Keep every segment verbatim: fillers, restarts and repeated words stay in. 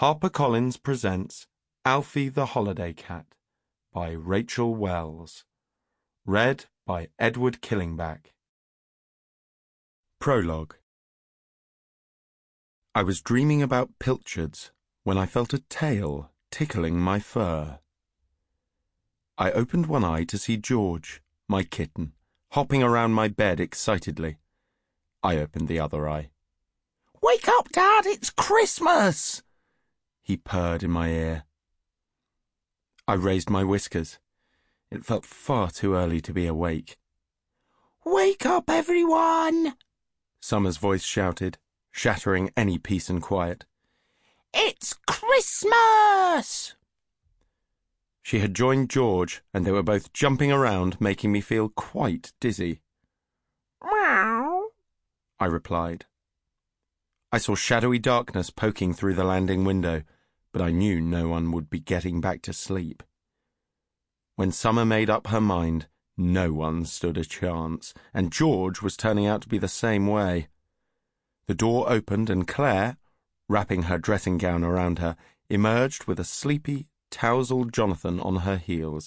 HarperCollins presents Alfie the Holiday Cat by Rachel Wells. Read by Edward Killingback. Prologue. I was dreaming about pilchards when I felt a tail tickling my fur. I opened one eye to see George, my kitten, hopping around my bed excitedly. I opened the other eye. "Wake up, Dad, it's Christmas!" he purred in my ear. I raised my whiskers. It felt far too early to be awake. "Wake up, everyone!" Summer's voice shouted, shattering any peace and quiet. "It's Christmas!" She had joined George, and they were both jumping around, making me feel quite dizzy. "Meow," I replied. I saw shadowy darkness poking through the landing window, but I knew no one would be getting back to sleep. When Summer made up her mind, no one stood a chance, and George was turning out to be the same way. The door opened and Claire, wrapping her dressing gown around her, emerged with a sleepy, tousled Jonathan on her heels.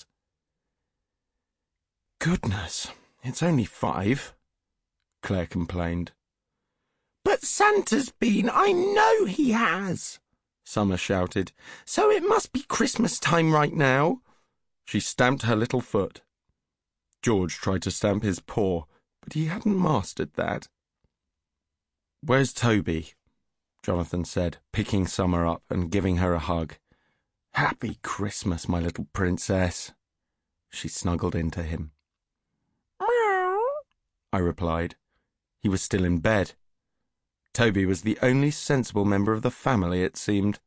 "Goodness, it's only five," Claire complained. "But Santa's been, I know he has," Summer shouted. "So it must be Christmas time right now." She stamped her little foot. George tried to stamp his paw, but he hadn't mastered that. "Where's Toby?" Jonathan said, picking Summer up and giving her a hug. "Happy Christmas, my little princess." She snuggled into him. "Meow," I replied. He was still in bed. Toby was the only sensible member of the family, it seemed.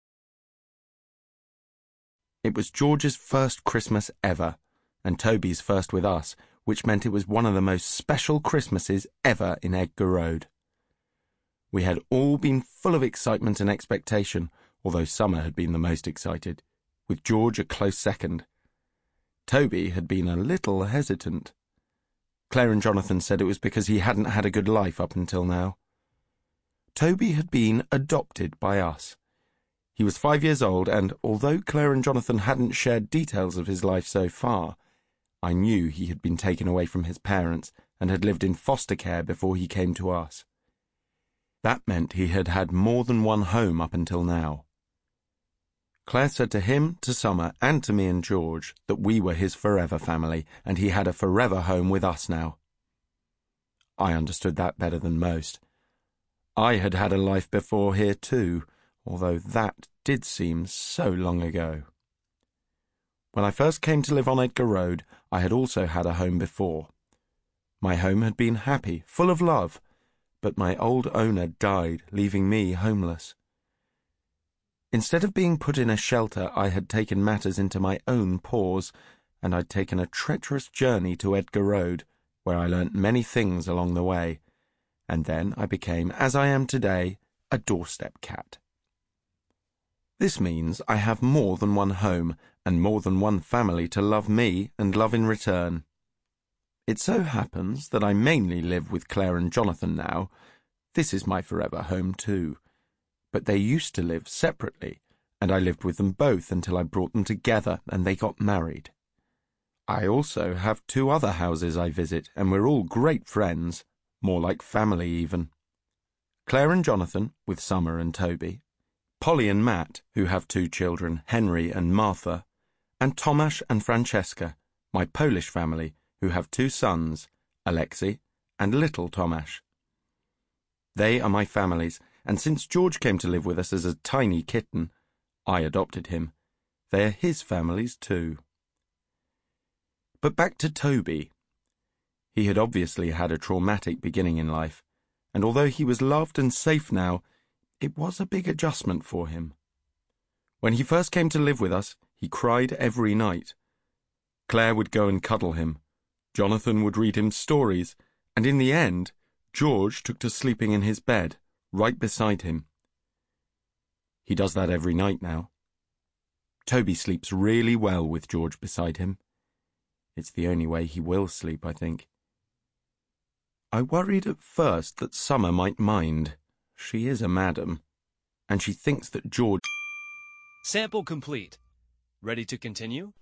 It was George's first Christmas ever, and Toby's first with us, which meant it was one of the most special Christmases ever in Edgar Road. We had all been full of excitement and expectation, although Summer had been the most excited, with George a close second. Toby had been a little hesitant. Claire and Jonathan said it was because he hadn't had a good life up until now. Toby had been adopted by us. He was five years old, and although Claire and Jonathan hadn't shared details of his life so far, I knew he had been taken away from his parents and had lived in foster care before he came to us. That meant he had had more than one home up until now. Claire said to him, to Summer, and to me and George that we were his forever family, and he had a forever home with us now. I understood that better than most. I had had a life before here too, although that did seem so long ago. When I first came to live on Edgar Road, I had also had a home before. My home had been happy, full of love, but my old owner died, leaving me homeless. Instead of being put in a shelter, I had taken matters into my own paws, and I'd taken a treacherous journey to Edgar Road, where I learnt many things along the way, and then I became, as I am today, a doorstep cat. This means I have more than one home and more than one family to love me and love in return. It so happens that I mainly live with Claire and Jonathan now. This is my forever home too. But they used to live separately, and I lived with them both until I brought them together and they got married. I also have two other houses I visit, and we're all great friends, more like family even. Claire and Jonathan, with Summer and Toby, Polly and Matt, who have two children, Henry and Martha, and Tomasz and Francesca, my Polish family, who have two sons, Alexei and little Tomasz. They are my families, and since George came to live with us as a tiny kitten, I adopted him. They are his families too. But back to Toby. He had obviously had a traumatic beginning in life, and although he was loved and safe now, it was a big adjustment for him. When he first came to live with us, he cried every night. Claire would go and cuddle him. Jonathan would read him stories, and in the end, George took to sleeping in his bed, right beside him. He does that every night now. Toby sleeps really well with George beside him. It's the only way he will sleep, I think. I worried at first that Summer might mind. She is a madam, and she thinks that George Sample complete. Ready to continue?